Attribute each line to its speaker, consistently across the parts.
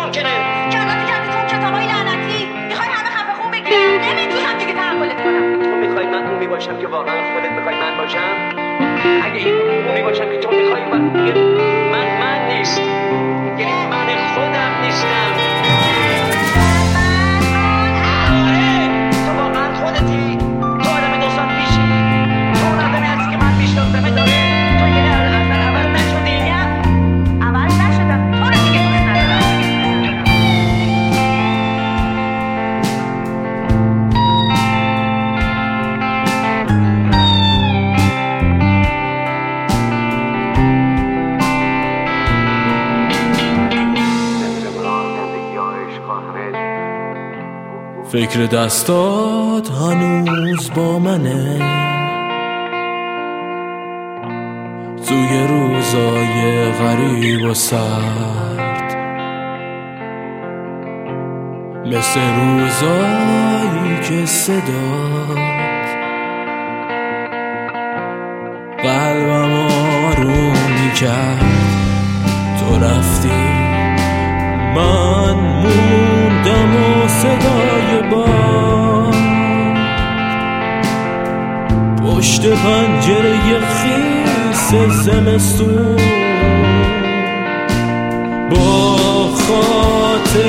Speaker 1: ممکنه؟
Speaker 2: که البته کردی تو اون کتابای لعنتی میخوای همه خفه خون بگیرن. نمیتونم دیگه تحملت کنم.
Speaker 1: تو میخوای من اونی باشم که واقعا خودت میخوای من باشم؟ اگه این اونی باشم که تو میخوای من نیست، یعنی من خودم نیستم. آره تو واقعا خودتی؟ تو آدم دوستان پیشی؟ تو اون آدمی هستی که من میشناسمه داره؟ تو یه اصلا عوض نشدی؟
Speaker 2: عوض نشدم، تو رو دیگه دوست ندارم.
Speaker 3: فکر دستات هنوز با منه، توی روزای غریب و سرد، مثل روزایی که صدات قلبم آروم میکرد. تو رفتی من موندم و صدای باد پشت پنجره خیس زمستون با خاطرات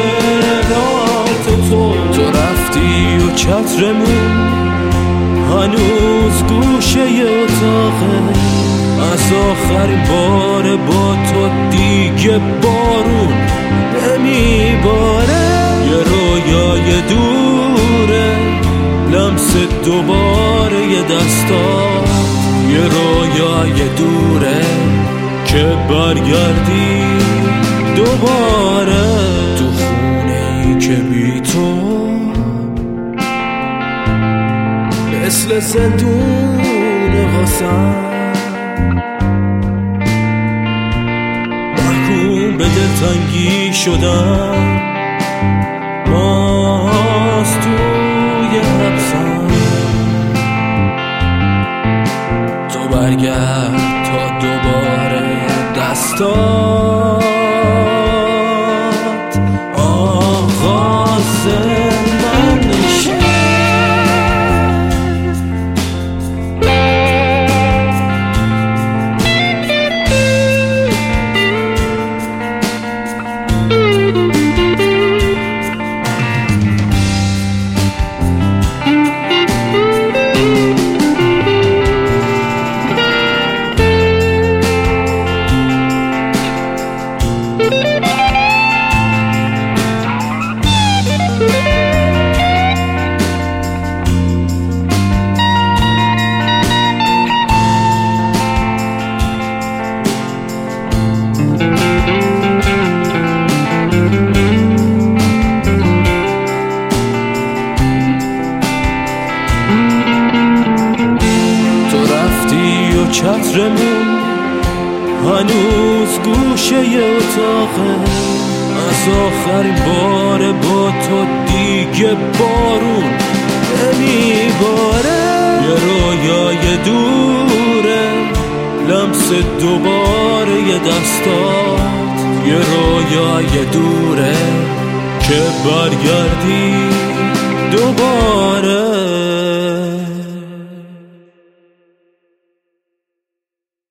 Speaker 3: تو رفتی و چترمون هنوز گوشه اتاقه. از آخرین بار با تو دیگه بارون نمیباره. یه رویای دوره لمس دوباره یه دستات، یه رویای دوره که برگردی دوباره تو خونه ای که بی تو مثل زندون واسم محکوم به دلتنگی شدم. باز توی حبسم تو برگرد تا دوباره دستات آغاز من نشه. چترمون هنوز گوشه اتاقه. از آخرین بار با تو دیگه بارون نمیباره. یه رویای دوره لمس دوباره یه دستات، یه رویای دوره که برگردی دوباره